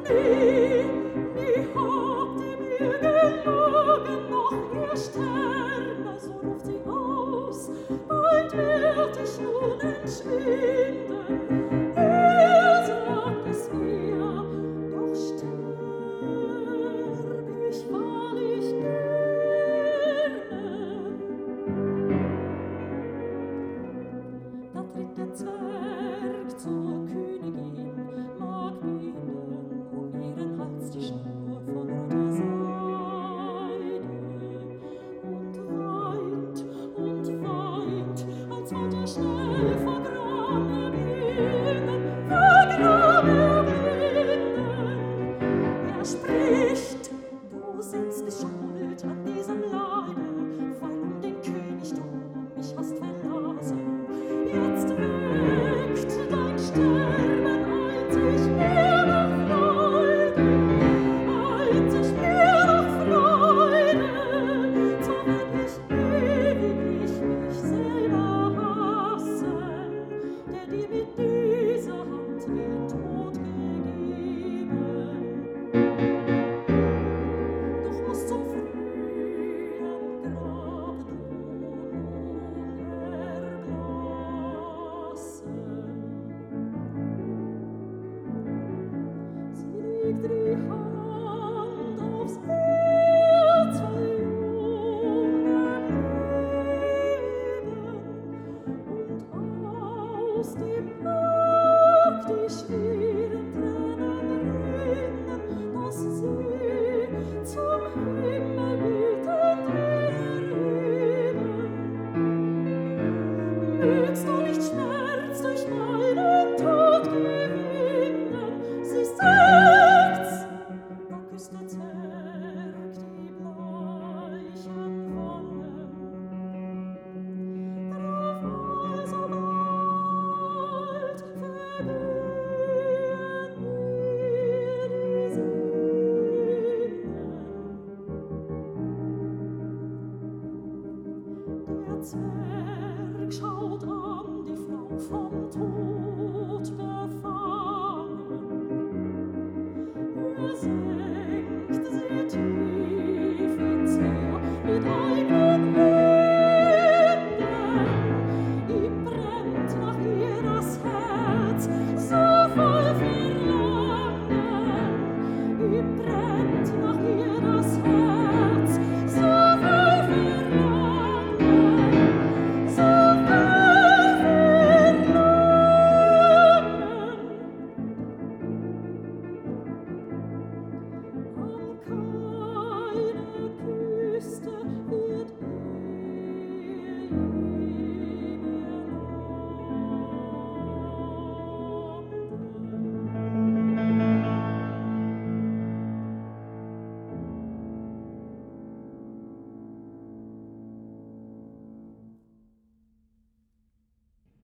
Nie, nie habt ihr mir gelogen, noch ihr Sterne, so ruft sie aus, bald werd ich nun entschwinden. Ihr sagt es mir, doch sterb ich wahrlich gerne. Da tritt der Zwerg zur Königin, mag binden um ihren Hals die Schnur von roter Seide und weint, als wollt er schnell vergraben er blinden, Er spricht, du selbst bist schuld an diesem Leide, weil um den Königtum mich hast verlassen. Jetzt weckt dein Sterben einzig mir noch Freude, einzig mir noch Freude, so werd ich ewiglich mich selber hassen, der dir mit dieser Hand den Tod gegeben. Doch musst zum frühen Grab du erblassen. Sie legt die Hand aufs Herz